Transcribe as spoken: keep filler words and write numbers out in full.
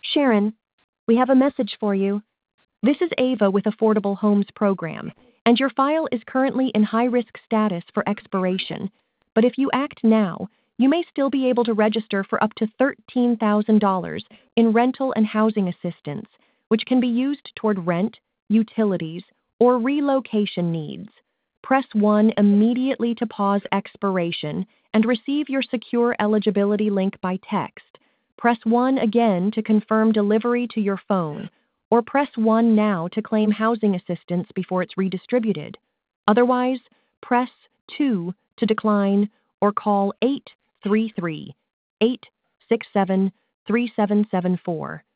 Sharon, we have a message for you. This is Ava with Affordable Homes Program, and your file is currently in high risk status for expiration. But if you act now, you may still be able to register for up to thirteen thousand dollars in rental and housing assistance, which can be used toward rent, utilities, or relocation needs. Press one immediately to pause expiration and receive your secure eligibility link by text. Press one again to confirm delivery to your phone, or press one now to claim housing assistance before it's redistributed. Otherwise, press two to decline or call eight three three, eight six seven, three seven seven four.